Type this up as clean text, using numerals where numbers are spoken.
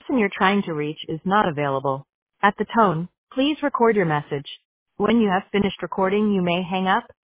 person you're trying to reach is not available. At the tone, please record your message. When you have finished recording, you may hang up.